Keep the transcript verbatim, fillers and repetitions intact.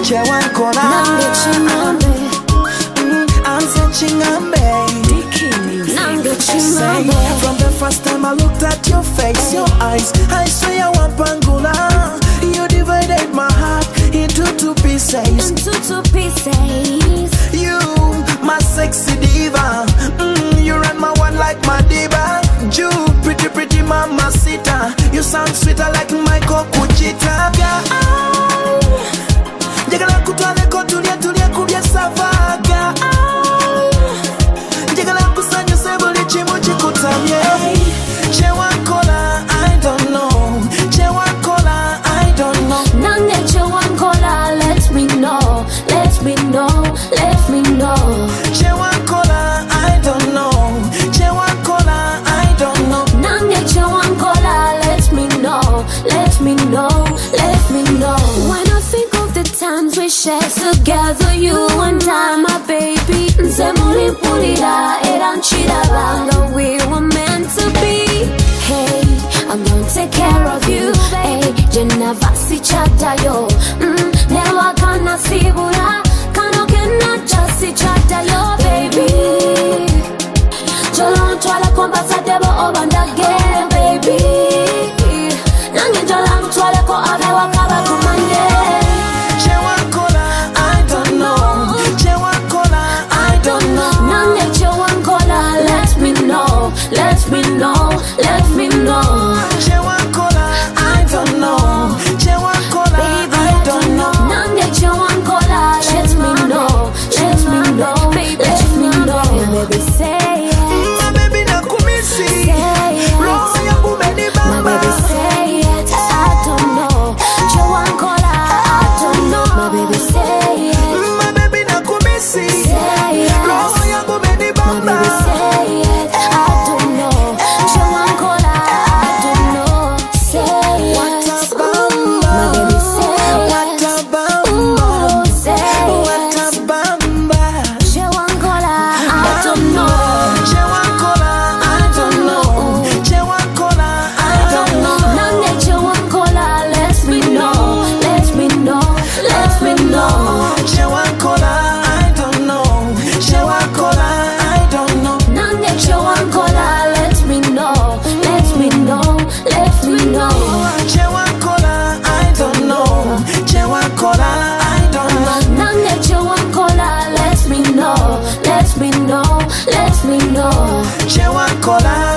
Chewankola Nange chingambe Anse chingambe Nange Say, chingambe from the first time I looked at your face, your eyes, I saw your wampangula. You divided my heart into two pieces. Into two pieces. You, my sexy diva, mm, you run my one like my diva. You, pretty pretty mama sita, you sound sweeter like Michael Kuchita. Girl, jagala kutwale ko tulia tulia kubya savaga. Jagala kusanyo sebuli chimu chikutamye. Chewankola, I don't know. Chewankola, I don't know. Nange chewankola, let me know, let me know, let me know. Chewankola, I don't know. Chewankola, I don't know. Nange chewankola, let me know, let me know, let me know. When I think of the times we shared together, you and I, my baby. Nzemuri pulira, eranchira banga, we were meant to be. Hey, I'm gonna take care of you. Hey, Jenavasi chatayo. Mm, never gonna see bura. Kano kena just chatayo, baby. Jolon twala kombasa debo obandage, baby. Nange jolang twala ko abewa kaba kumanye. Chewankola, I don't know. Chewankola, I don't know. Nange chewankola, let me know, let me know, let me know. Chewankola, I don't know. Chewankola, I don't know. Nange chewankola, let me know, let me know, let me know. Baby, say it, My baby nakumisi. say it. Roho yangu My menibamba. baby, say it, I don't know. Chewankola, I don't know. My baby, say it, My baby nakumisi. say it. Roho yangu My menibamba. baby, say it, I don't know. Chewankola, I don't know. Say it. My baby, say it. Watabamba. Ooh, say it. Watabamba. Chewankola, I don't know. Chewankola, I don't know. Chewankola, I don't know. Nange chewankola, let me know, let me know, let me know. Chewankola, I don't know. Chewankola, I don't know. Nange chewankola, let me know, let me know, let me know. Chewankola, I don't know. Chewankola, I don't know. Nange chewankola, let me know, let me know, let me know. Chewankola.